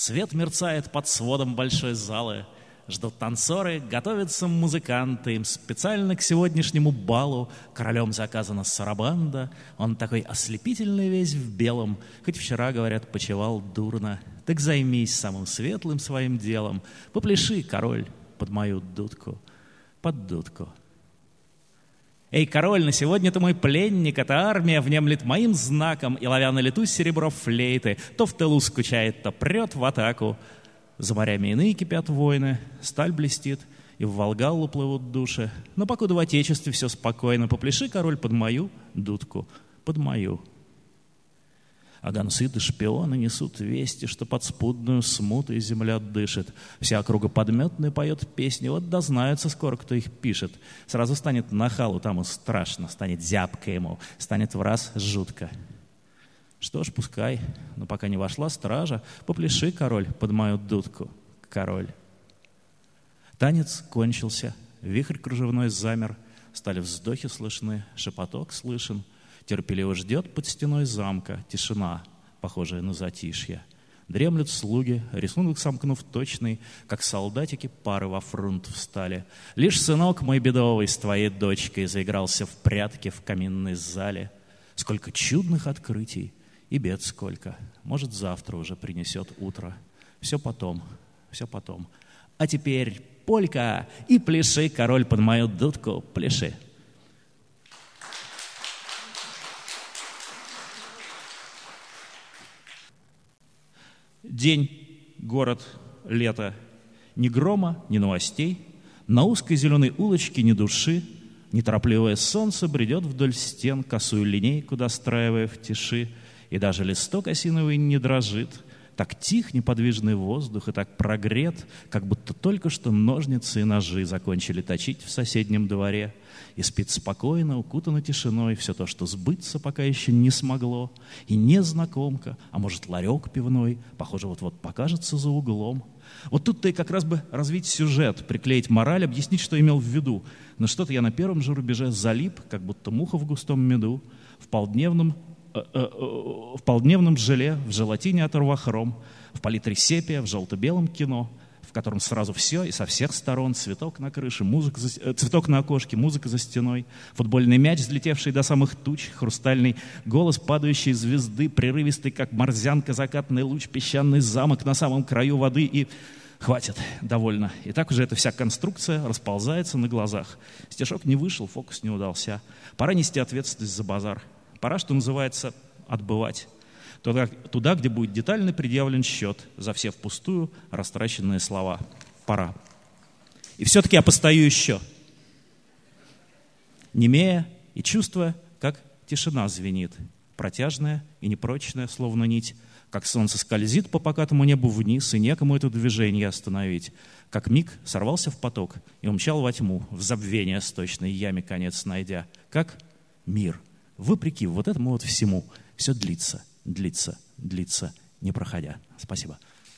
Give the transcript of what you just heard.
Свет мерцает под сводом большой залы. Ждут танцоры, готовятся музыканты. Им специально к сегодняшнему балу королем заказана сарабанда. Он такой ослепительный весь в белом. Хоть вчера, говорят, почевал дурно. Так займись самым светлым своим делом. Попляши, король, под мою дудку, под дудку. Эй, король, на сегодня ты мой пленник, эта армия внемлет моим знаком, и, ловя на лету серебро флейты, то в тылу скучает, то прет в атаку. За морями иные кипят войны, сталь блестит, и в Волгаллу плывут души. Но покуда в отечестве все спокойно, попляши, король, под мою дудку, под мою. А гонцы да шпионы несут вести, что подспудную смутой земля дышит. Вся округа подметная поет песни, вот дознаются скоро, кто их пишет. Сразу станет нахалу тому страшно, станет зябко ему, станет враз жутко. Что ж, пускай, но пока не вошла стража, попляши, король, под мою дудку, король. Танец кончился, вихрь кружевной замер, стали вздохи слышны, шепоток слышен. Терпеливо ждет под стеной замка тишина, похожая на затишье. Дремлют слуги, рисунок сомкнув точный, как солдатики пары во фрунт встали. Лишь сынок мой бедовый с твоей дочкой заигрался в прятки в каминной зале. Сколько чудных открытий и бед сколько. Может, завтра уже принесет утро. Все потом, все потом. А теперь полька и пляши, король, под мою дудку, пляши. День, город, лето. Ни грома, ни новостей. На узкой зеленой улочке ни души. Неторопливое солнце бредет вдоль стен, косую линейку достраивая в тиши. И даже листок осиновый не дрожит. Так тих неподвижный воздух и так прогрет, как будто только что ножницы и ножи закончили точить в соседнем дворе. И спит спокойно, укутано тишиной все то, что сбыться пока еще не смогло. И незнакомка, а может, ларек пивной, похоже, вот-вот покажется за углом. Вот тут-то и как раз бы развить сюжет, приклеить мораль, объяснить, что имел в виду. Но что-то я на первом же рубеже залип, как будто муха в густом меду, в полдневном желе, в желатине от Арвахром, в палитре сепия, в желто-белом кино, в котором сразу все и со всех сторон: цветок на крыше, цветок на окошке, музыка за стеной, футбольный мяч, взлетевший до самых туч, хрустальный голос падающей звезды, прерывистый, как морзянка, закатный луч, песчаный замок на самом краю воды и... Хватит, довольно. И так уже эта вся конструкция расползается на глазах. Стишок не вышел, фокус не удался. Пора нести ответственность за базар. Пора, что называется, отбывать. Туда, где будет детально предъявлен счет за все впустую растраченные слова. Пора. И все-таки я постою еще. Немея и чувствуя, как тишина звенит. Протяжная и непрочная, словно нить. Как солнце скользит по покатому небу вниз, и некому это движение остановить. Как миг сорвался в поток и умчал во тьму, в забвение сточной яме конец найдя. Как мир. Вопреки вот этому вот всему, все длится, длится, длится, не проходя. Спасибо.